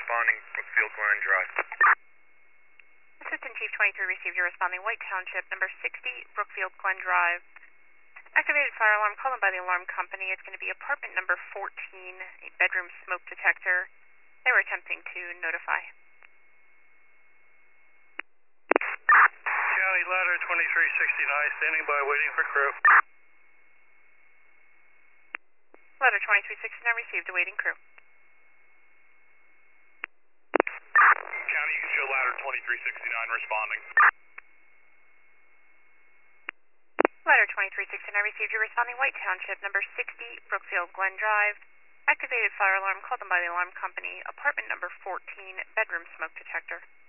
responding Brookfield Glen Drive. Assistant Chief 23 received your responding White Township, number 60, Brookfield Glen Drive. Activated fire alarm called in by the alarm company. It's going to be apartment number 14, a bedroom smoke detector. They were attempting to notify. County ladder 2369, standing by, waiting for crew. Ladder 2369 received, awaiting crew. County, you can show ladder 2369 responding. Ladder 2369 received your responding White Township, number 60, Brookfield Glen Drive. Activated fire alarm called in by the alarm company. Apartment number 14, bedroom smoke detector.